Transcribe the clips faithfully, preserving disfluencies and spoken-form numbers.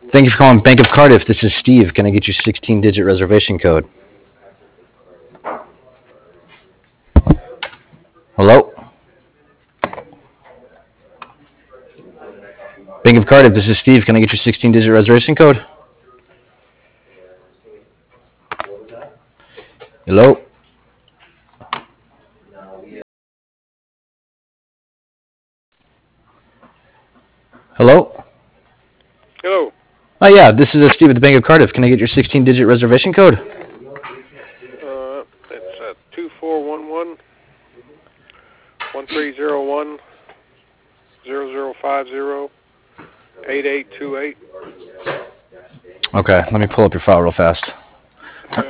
Thank you for calling Bank of Cardiff. This is Steve. Can I get your sixteen-digit reservation code? Hello? Bank of Cardiff, this is Steve. Can I get your sixteen-digit reservation code? Hello? Hello? Hello. Oh, yeah, this is uh, Steve at the Bank of Cardiff. Can I get your sixteen-digit reservation code? Uh, it's uh, two four one one, one three zero one, zero zero five zero, eight eight two eight. Okay, let me pull up your file real fast. Okay.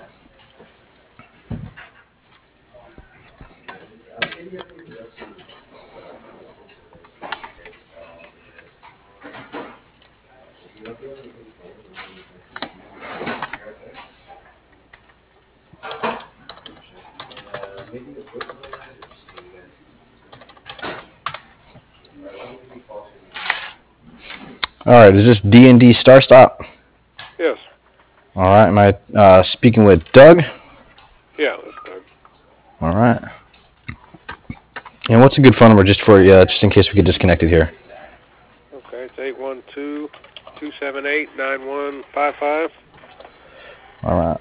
All right, is this D and D Star Stop? Yes. All right, am I uh, speaking with Doug? Yeah, that's good. All right. And what's a good phone number just for you, uh, just in case we get disconnected here? Okay, it's eight one two, two seven eight, nine one five five. All right.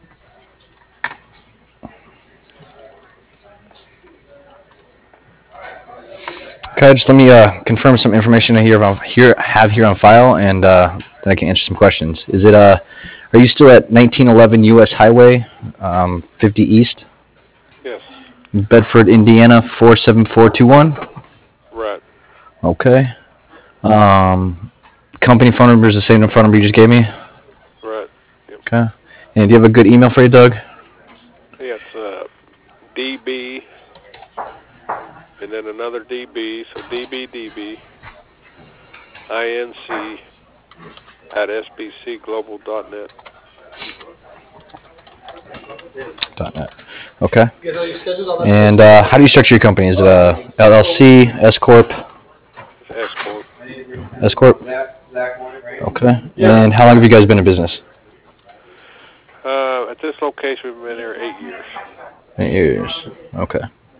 Okay, just let me uh, confirm some information I here, here have here on file, and uh, then I can answer some questions. Is it? Uh, are you still at nineteen eleven U S Highway, um, fifty East, Yes. Bedford, Indiana four seven four two one? Right. Okay. Um, company phone number is the same phone number you just gave me. Right. Yep. Okay. And do you have a good email for you, Doug? Yeah, it's uh, D B, and then another D B, so D B D B, I N C at S B C global dot net. Dot net. Okay. And uh, how do you structure your company? Is it a L L C, S corp? It's S Corp. S corp. Okay. And how long have you guys been in business? Uh, at this location, we've been here eight years. Eight years. Okay.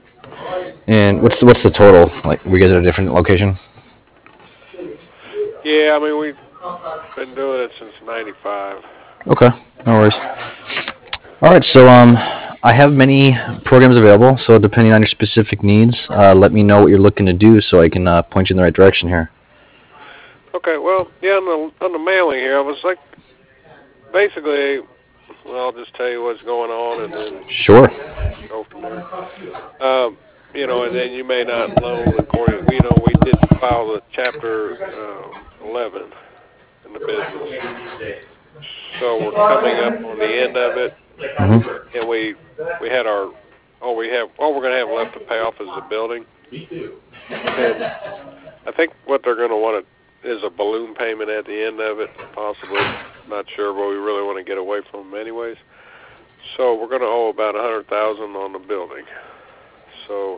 And what's the, what's the total? Like, were you guys at a different location? Yeah, I mean, we've been doing it since ninety-five. Okay. No worries. All right. So um, I have many programs available. So depending on your specific needs, uh, let me know what you're looking to do so I can uh, point you in the right direction here. Okay, well, yeah, on the, on the mailing here, I was like, basically, well, I'll just tell you what's going on and then Sure. go from there. Um, you know, and then you may not loan according, you know, we did file the chapter uh, eleven in the business. So we're coming up on the end of it, Mm-hmm. and we we had our, all we have, all we're going to have left to pay off is the building. And I think what they're going to want to, is a balloon payment at the end of it, possibly. Not sure, but we really want to get away from them anyways. So we're going to owe about a hundred thousand on the building. So,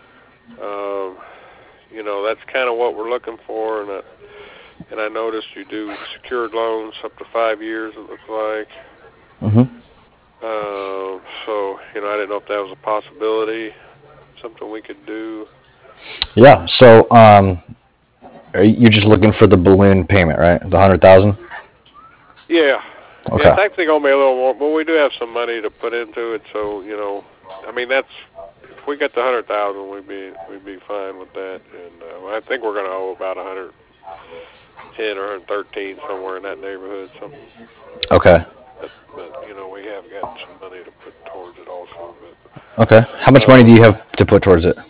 um, you know, that's kind of what we're looking for. And I, and I noticed you do secured loans up to five years, it looks like. Mm-hmm. Uh, so, you know, I didn't know if that was a possibility, something we could do. Yeah. So um, are you, you're just looking for the balloon payment, right? The hundred thousand. Yeah. Okay. Yeah, it's actually going to be a little more, but we do have some money to put into it. So, you know, I mean, that's, if we got the hundred thousand, we'd be we'd be fine with that. And uh, I think we're going to owe about a hundred ten or hundred thirteen, somewhere in that neighborhood. Something. Okay. But, but you know, we have got some money to put towards it also. But, Okay. How much money do you have to put towards it?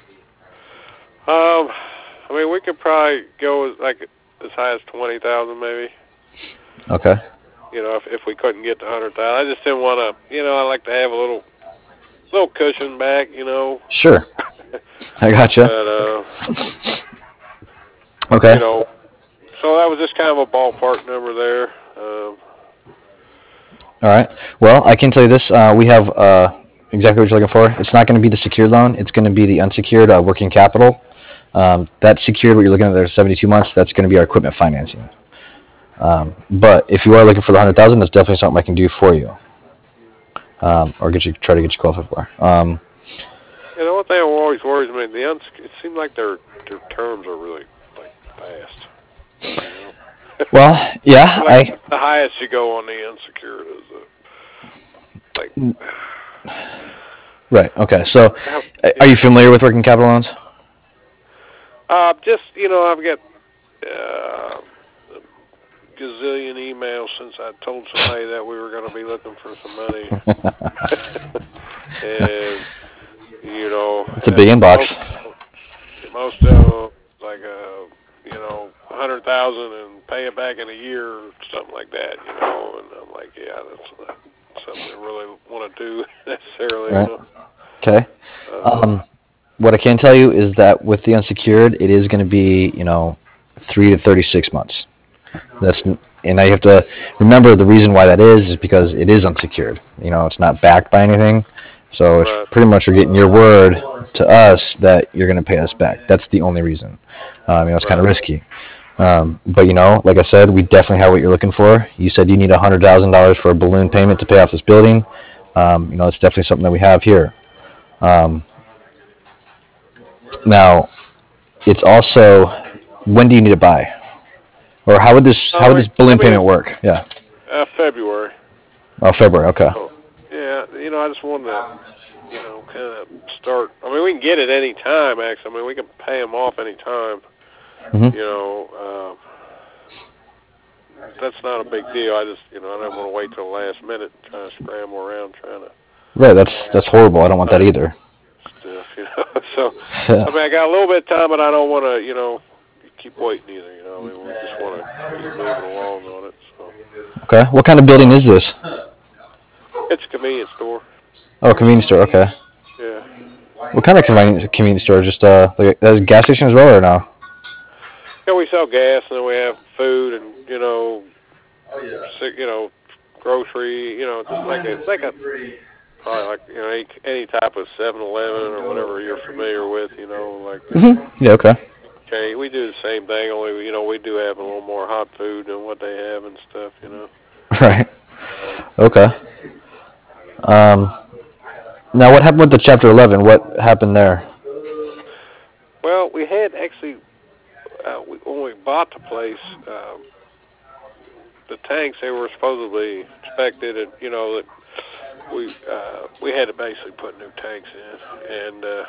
um, I mean, we could probably go as, like as high as twenty thousand, maybe. Okay. You know, if if we couldn't get to hundred thousand, I just didn't want to. You know, I like to have a little little cushion back. You know. Sure. I gotcha. But uh, Okay. you know, so that was just kind of a ballpark number there. Um, All right. Well, I can tell you this. Uh, we have uh, exactly what you're looking for. It's not going to be the secured loan. It's going to be the unsecured uh, working capital. Um, that secured, what you're looking at there, seventy-two months, that's going to be our equipment financing. Um, but if you are looking for the hundred thousand, that's definitely something I can do for you, um, or get you try to get you qualified for. Um, You know, one thing that always worries me, the uns- it seems like their their terms are really like fast. You know? well, yeah, Like I the highest you go on the unsecured is uh, like. right. Okay, so How, uh, are you yeah. familiar with working capital loans? Uh, just you know, I've got uh, a gazillion emails since I told somebody that we were going to be looking for some money, and you know, It's a big and most inbox. most of them like a you know a hundred thousand and pay it back in a year or something like that. You know, and I'm like, yeah, that's not something I really want to do necessarily. You Right. know. Okay. Uh, Um, what I can tell you is that with the unsecured, it is going to be, you know, three to thirty-six months. That's and I have to remember the reason why that is is because it is unsecured. You know, it's not backed by anything, so it's right. pretty much you're getting your word to us that you're going to pay us back. That's the only reason. Um, you know, it's kind of Right. risky. Um, but you know, like I said, we definitely have what you're looking for. You said you need a hundred thousand dollars for a balloon payment to pay off this building. Um, you know, it's definitely something that we have here. Um, now, it's also when do you need to buy, or how would this how Oh, would I this balloon I mean, payment work? Yeah. uh, February. Oh, February. Okay. So, yeah, you know, I just wanted to, you know, kind of start. I mean, we can get it any time, actually. I mean, we can pay them off any time. Mm-hmm. You know, uh, that's not a big deal. I just, you know, I don't want to wait till the last minute and try to scramble around trying to Right. That's that's horrible. I don't want that find either. stuff, you know. So, Yeah. I mean, I got a little bit of time, but I don't want to, you know, keep waiting either. You know, I mean, we just want to keep moving along on it. So, Okay. What kind of building is this? it's a convenience store. Oh, a convenience store. Okay. Yeah. What kind of convenience convenience store? Just uh, like a, a gas station as well, or no? Yeah, we sell gas, and then we have food, and you know, you know, grocery. You know, just like a, it's like a probably like you know any, any type of Seven Eleven or whatever you're familiar with. You know, like uh, Mm-hmm. Yeah. Okay. okay, we do the same thing. Only you know we do have a little more hot food than what they have and stuff. You know. Right. Okay. Um. Now, what happened with the Chapter eleven? What happened there? Well, we had actually uh, we, when we bought the place, uh, the tanks they were supposedly inspected, and you know that we uh, we had to basically put new tanks in, and uh,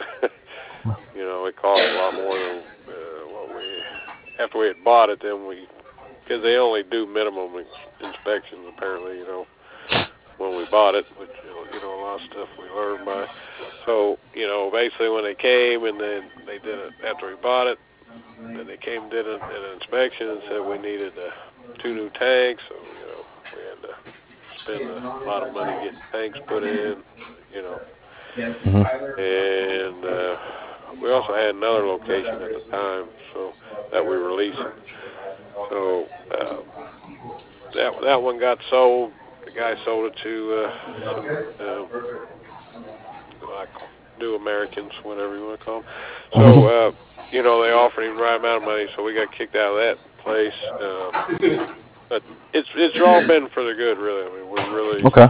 you know it cost a lot more than uh, what we after we had bought it. Then we because they only do minimum ins- inspections apparently, you know, when we bought it, which you know a lot of stuff we learned by. So you know basically when they came and then they did it after we bought it, then they came and did an, an inspection and said we needed uh, two new tanks. So you know we had to spend a lot of money getting tanks put in, you know. Mm-hmm. And uh, we also had another location at the time, so that we were leasing. So uh, that that one got sold. The guy sold it to uh, some uh, like new Americans, whatever you want to call them. So Mm-hmm. uh, you know they offered him the right amount of money, so we got kicked out of that place. Uh, but it's it's all been for the good, really. I mean, we're really Okay.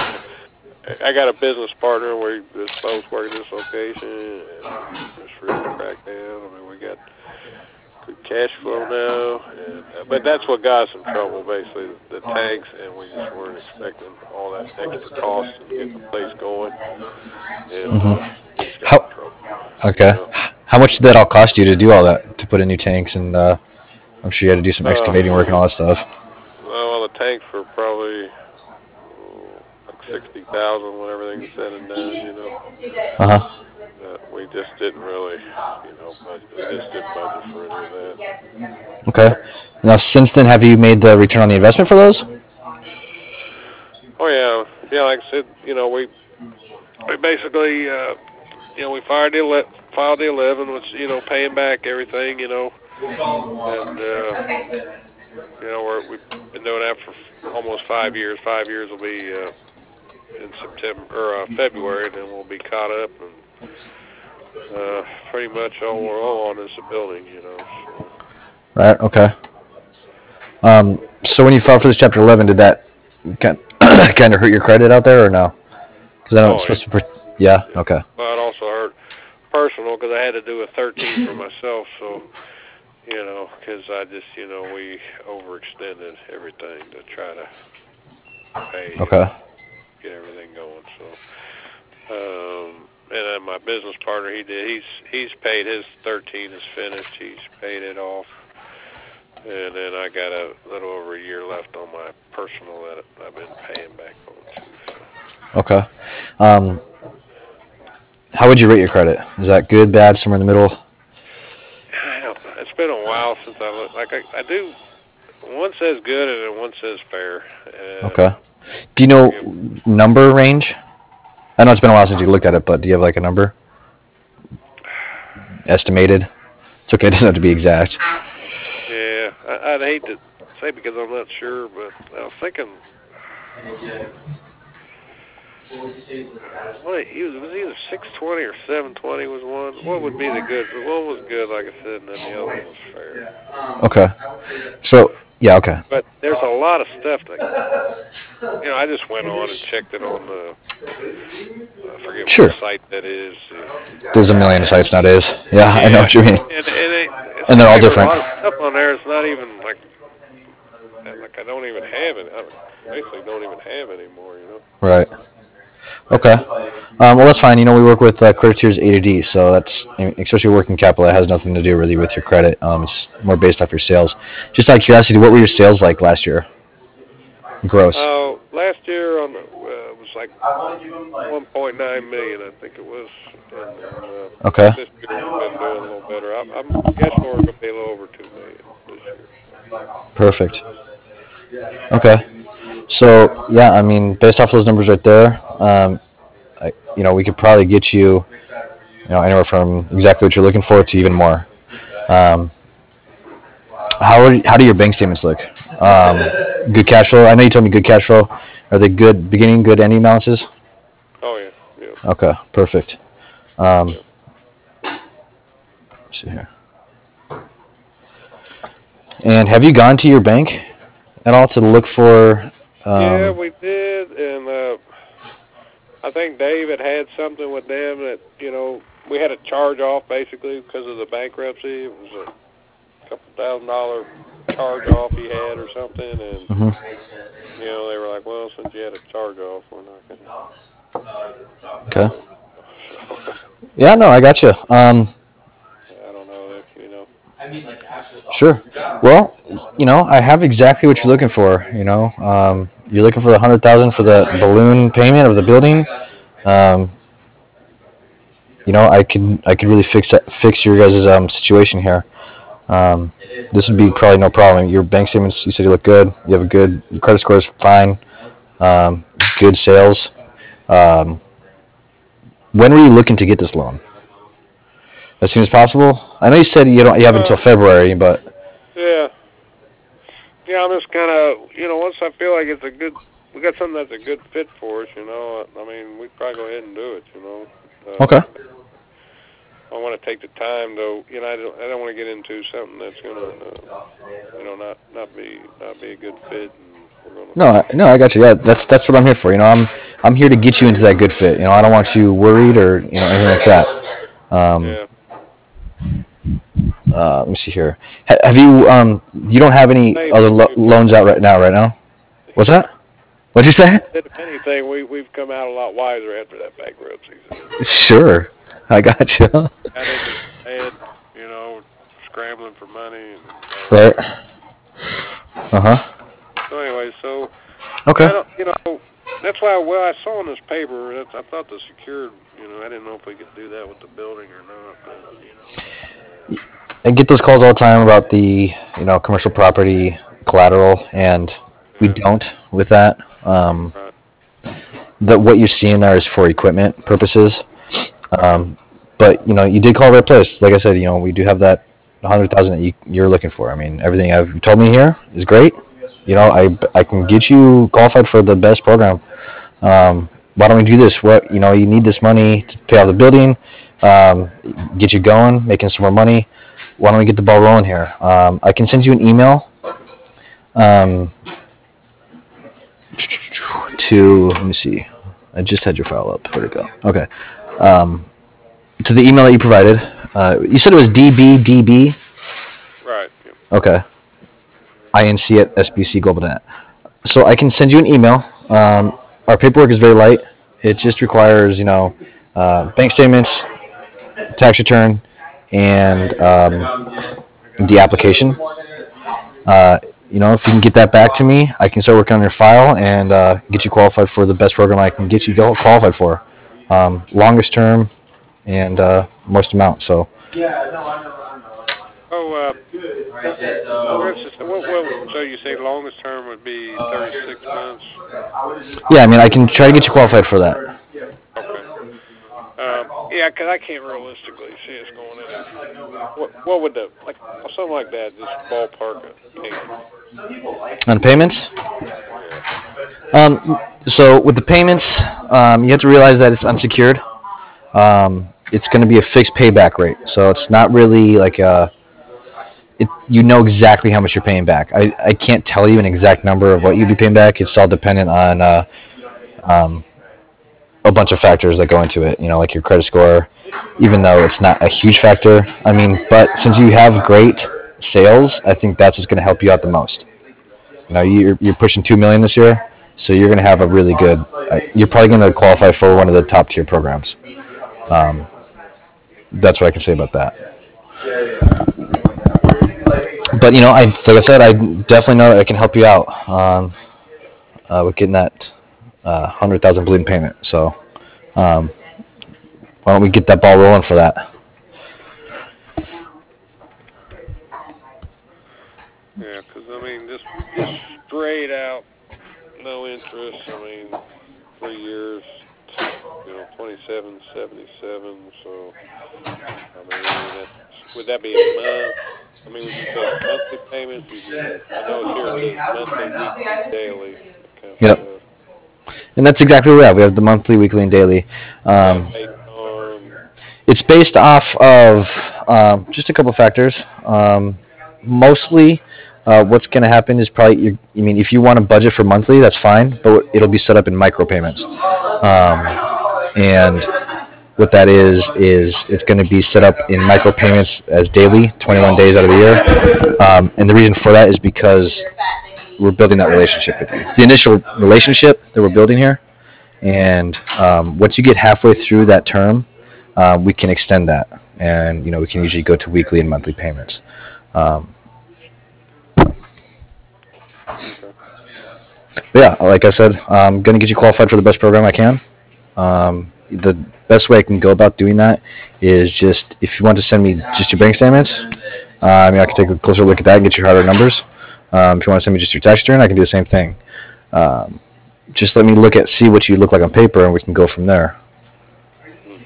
I got a business partner. We just both work at this location, and we just really cracked down. I mean, we got good cash flow now, and uh, but that's what got us in trouble, basically, the, the tanks, and we just weren't expecting all that extra cost and getting the place going, and uh, Mm-hmm. we just got in How? trouble, you Okay. know. How much did that all cost you to do all that? To put in new tanks and uh, I'm sure you had to do some Uh, excavating work and all that stuff. well, the tanks were probably oh, like sixty thousand when everything's said and done, you know. Uh huh. Uh, we just didn't really, you know, budget. We just didn't budget for any of that. Okay. Now, since then, have you made the return on the investment for those? Oh yeah, yeah. Like I said, you know, we we basically, uh, you know, we fired the ele- filed the eleven, which you know, paying back everything, you know, and uh, you know, we're, we've been doing that for almost five years. Five years will be uh, in September or uh, February, and then we'll be caught up, and uh, pretty much all we're all on is the building, you know. So. Right. Okay. Um, so when you filed for this Chapter eleven, did that kind kind of hurt your credit out there, or no? Because I know Oh, it's supposed to. Be, yeah. Okay. Well, it also hurt personal because I had to do a thirteen for myself. So, you know, because I just, you know, we overextended everything to try to pay, Okay. uh, get everything going. So, um, and then my business partner, he did. He's he's paid his thirteen is finished. He's paid it off. And then I got a little over a year left on my personal that I've been paying back on too. So. Okay. Um, how would you rate your credit? Is that good, bad, somewhere in the middle? I don't know. It's been a while since I looked. Like I, I do. One says good and then one says fair. And Okay. Do you know number range? I know it's been a while since you looked at it, but do you have like a number? Estimated? It's okay. It doesn't have to be exact. Yeah, I, I'd hate to say because I'm not sure, but I was thinking. What he was, was either six twenty or seven twenty was one. What would be the good? One was good, like I said, and then the other one was fair. Okay. So yeah, okay. But there's a lot of stuff that, you know, I just went on and checked it on the, I forget Sure. what site that is. There's a million sites nowadays. Yeah, yeah. I know what you mean. And, and, it, and they're all different. A lot of stuff on there. It's not even like, like I don't even have it. I basically don't even have it anymore, you know. Right. Okay. Um, well, that's fine. You know, we work with uh, credit tiers A to D, so that's, especially working capital, that has nothing to do really with your credit. Um, it's more based off your sales. Just out of curiosity, what were your sales like last year? Gross. Uh, last year on the, uh, it was like one point nine million, I think it was. And, uh, okay. This year we've been doing a little better. I'm, I'm guessing we're going to be a little over two million this year. Perfect. Okay. So yeah, I mean, based off those numbers right there, um, I, you know, we could probably get you, you know, anywhere from exactly what you're looking for to even more. Um, how are, how do your bank statements look? Um, good cash flow. I know you told me good cash flow. Are they good beginning, good ending balances? Oh yeah, yeah. Okay, perfect. Um, yeah. Let's see here. And have you gone to your bank at all to look for? Um, yeah, we did, and uh, I think David had something with them that, you know, we had a charge off basically because of the bankruptcy. It was a couple thousand dollar charge off he had or something, and mm-hmm. you know, they were like, well, since you had a charge off, we're not gonna. Okay. Yeah, no, I got you. Um, I don't know if you know. Sure. Well, you know, I have exactly what you're looking for. You know, um, you're looking for the hundred thousand for the balloon payment of the building. Um, you know, I can I can really fix that, fix your guys' um, situation here. Um, this would be probably no problem. Your bank statements, you said you look good. You have a good your credit score is fine. Um, good sales. Um, when were you looking to get this loan? As soon as possible. I know you said you don't you have until February, but yeah, yeah. I'm just kind of, you know, once I feel like it's a good, we got something that's a good fit for us. You know, I mean, we'd probably go ahead and do it. You know. Uh, okay. I want to take the time, though. You know, I don't. I don't want to get into something that's gonna, uh, you know, not not be not be a good fit. And we're gonna no, I, no, I got you. Yeah, that's that's what I'm here for. You know, I'm I'm here to get you into that good fit. You know, I don't want you worried or you know anything like that. Um, yeah. Uh, let me see here. Ha- have you um you don't have any Hey, other lo- loans out right now? Right now, what's that? What'd you say? If anything, we we've come out a lot wiser after that bankruptcy. Sure, I got you. I didn't, you know, scrambling for money. And, uh, right. Uh huh. So anyway, so okay. I don't, you know, that's why. Well, I saw in this paper. That's, I thought the secured. You know, I didn't know if we could do that with the building or not. But, you know. I get those calls all the time about the you know commercial property collateral, and we don't with that. Um, right. The what you're seeing there is for equipment purposes. Um, but you know, you did call the right place. Like I said, you know, we do have that hundred thousand that you, you're looking for. I mean, everything I've told me here is great. You know, I I can get you qualified for the best program. Um, why don't we do this? What you know, you need this money to pay off the building, um, get you going, making some more money. Why don't we get the ball rolling here? Um, I can send you an email Um, to let me see. I just had your file up. Where'd it go? Okay. Um, to the email that you provided. Uh, you said it was D B D B. Right. Yeah. Okay. Inc at S B C Global dot net. So I can send you an email. Um, our paperwork is very light. It just requires, you know, uh, bank statements, tax return, and um, the application. Uh, you know, if you can get that back to me, I can start working on your file and uh, get you qualified for the best program I can get you qualified for. Um, longest term and uh, most amount. So. Oh, uh, for instance, what, what, so you say longest term would be thirty-six months? Yeah, I mean, I can try to get you qualified for that. Okay. Um, yeah, because I can't realistically see us going in. What, what would the, like, something like that, just ballpark a payment? On payments? Yeah. Um, so with the payments, um, you have to realize that it's unsecured. Um, it's going to be a fixed payback rate, so it's not really like a. It, you know exactly how much you're paying back. I, I can't tell you an exact number of what you'd be paying back. It's all dependent on uh, um, a bunch of factors that go into it. You know, like your credit score, even though it's not a huge factor. I mean, but since you have great sales, I think that's what's going to help you out the most. You know, you're, you're pushing two million this year, so you're going to have a really good. Uh, you're probably going to qualify for one of the top tier programs. Um, that's what I can say about that. But you know, I like I said, I definitely know that I can help you out um, uh, with getting that uh, hundred thousand balloon payment. So um, why don't we get that ball rolling for that? Yeah, because, I mean, just, just straight out, no interest, I mean, three years, you know, twenty-seven seventy-seven, so, I mean, that's, would that be a month? I mean, would you take monthly payments? Would you, I know it's here, it says monthly, weekly, daily, that kind of Yep. stuff. And that's exactly what we have. We have the monthly, weekly, and daily. Is Um, that based on, it's based off of um, just a couple of factors. Um, mostly, uh, what's going to happen is probably, you, I mean, if you want to budget for monthly, that's fine, but it'll be set up in micro payments. Um, and what that is is it's going to be set up in micro payments as daily, twenty-one days out of the year. Um, and the reason for that is because we're building that relationship with you. It's the initial relationship that we're building here, and um, once you get halfway through that term, uh, we can extend that, and you know we can usually go to weekly and monthly payments. Um, okay. yeah, like I said, I'm going to get you qualified for the best program I can. Um, the best way I can go about doing that is just if you want to send me just your bank statements, uh, I mean I can take a closer look at that and get your harder numbers. Um, if you want to send me just your tax return, I can do the same thing. Um, just let me look at see what you look like on paper, and we can go from there. Hmm.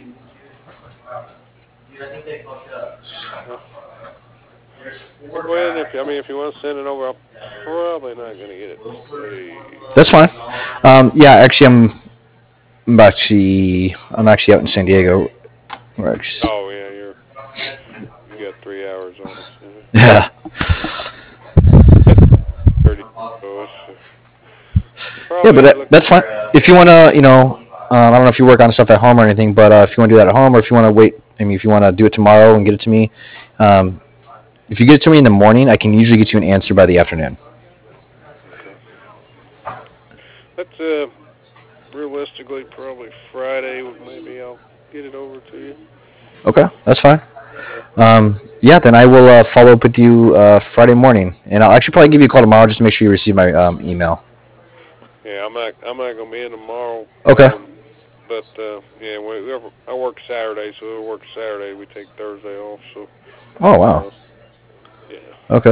Well, if, I mean, if you want to send it over, I'm probably not going to get it today. That's fine. Um, yeah, actually, I'm, I'm actually I'm actually out in San Diego. We're actually, Oh, yeah, you're, you got three hours on us. yeah. That's thirty, so it's uh, Yeah, but probably that, look. that's fine. If you want to, you know, um, I don't know if you work on stuff at home or anything, but uh, if you want to do that at home, or if you want to wait, I mean, if you want to do it tomorrow and get it to me, um, if you get it to me in the morning, I can usually get you an answer by the afternoon. Okay. That's uh, realistically probably Friday. Maybe I'll get it over to you. Okay, that's fine. Um, yeah, then I will uh, follow up with you uh, Friday morning, and I'll actually probably give you a call tomorrow just to make sure you receive my um, email. Yeah, I'm not. I'm not gonna be in tomorrow. Okay. Um, but uh, yeah, we, we ever, I work Saturday, so we work Saturday. We take Thursday off. So Oh wow. uh, yeah. Okay.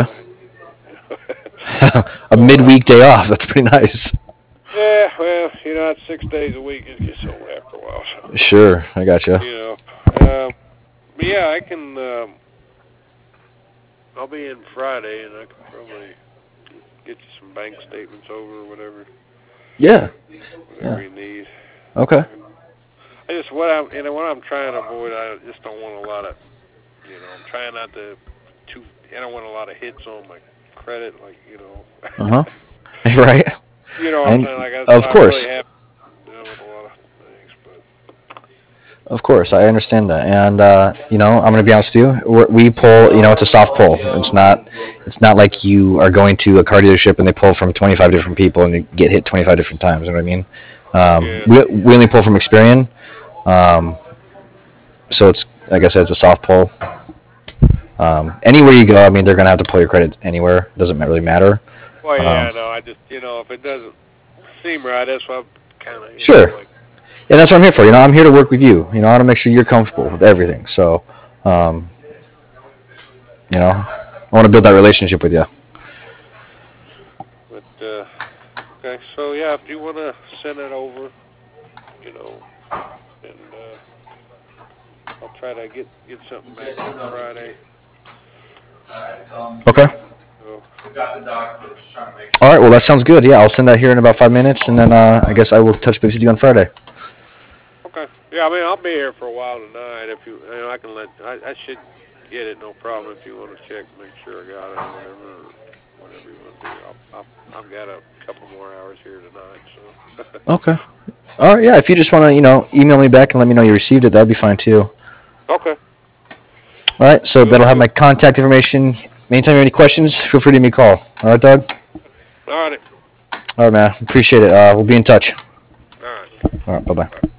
A so uh, midweek day off. That's pretty nice. yeah, well, you know, it's six days a week. It gets old after a while. So Sure, I gotcha. you know, um, but yeah, I can. Um, I'll be in Friday, and I can probably get you some bank statements over or whatever, Yeah. whatever Yeah. you need. Okay. I just what I'm, you know, what I'm trying to avoid. I just don't want a lot of, you know, I'm trying not to too. I don't want a lot of hits on my credit, like, you know. Uh huh. Right. You know what I'm And saying? Like, I, of I course. really have you know, with a lot of things, but Of course, I understand that, and uh, you know, I'm going to be honest with you. We're, we pull, you know, it's a soft pull. It's not, it's not like you are going to a car dealership and they pull from twenty-five different people and you get hit twenty-five different times. You know what I mean? Um, yeah. we, we only pull from Experian, um, so it's, like I said, it's a soft pull. Um, anywhere you go, I mean, they're going to have to pull your credit anywhere. It doesn't really matter. Well, Um, yeah, no, I just, you know, if it doesn't seem right, that's why I'm kind of, you Sure. know, like, And that's what I'm here for. You know, I'm here to work with you. You know, I want to make sure you're comfortable with everything. So, um, you know, I want to build that relationship with you. but, uh, okay, so, yeah, if you want to send it over, you know, and, uh, I'll try to get, get something back on Friday. Okay. So, All right. Well, that sounds good. Yeah, I'll send that here in about five minutes, and then uh, I guess I will touch base with you on Friday. okay. Yeah, I mean, I'll be here for a while tonight. If you, you know, I can let, I, I should get it, no problem. If you want to check, make sure I got it or whatever, or whatever you want to do. I'll, I'll, I've got a couple more hours here tonight, so. Okay. All right. Yeah. If you just want to, you know, email me back and let me know you received it, that'd be fine too. Okay. All right. So Good that'll have deal. my contact information. Anytime you have any questions, feel free to give me a call. All right, Doug. All right. All right, man. Appreciate it. Uh, we'll be in touch. All right. All right. Bye bye.